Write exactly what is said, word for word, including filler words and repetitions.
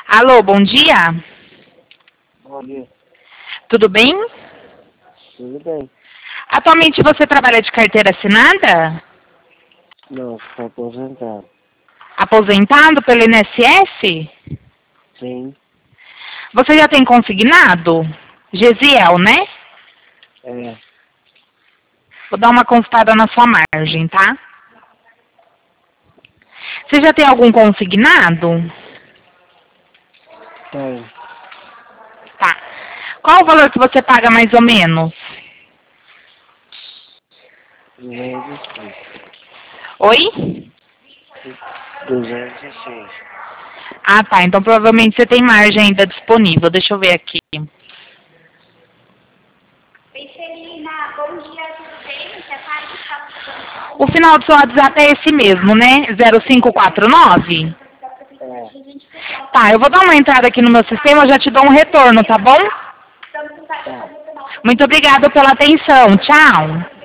Alô, bom dia. Bom dia. Tudo bem? Tudo bem? Atualmente você trabalha de carteira assinada? Não, estou aposentado. Aposentado pelo I N S S? Sim. Você já tem consignado? Gesiel, né? É. Vou dar uma consultada na sua margem, tá? Você já tem algum consignado? Tem. Tá. Qual o valor que você paga mais ou menos? duzentos e seis. Oi? duzentos e seis. Ah, tá. Então provavelmente você tem margem ainda disponível. Deixa eu ver aqui. Celina, bom dia, tudo bem? Você tá aí? O final do seu WhatsApp é esse mesmo, né? zero cinco quatro nove? É. Tá, eu vou dar uma entrada aqui no meu sistema, eu já te dou um retorno, tá bom? Tá. Muito obrigada pela atenção. Tchau.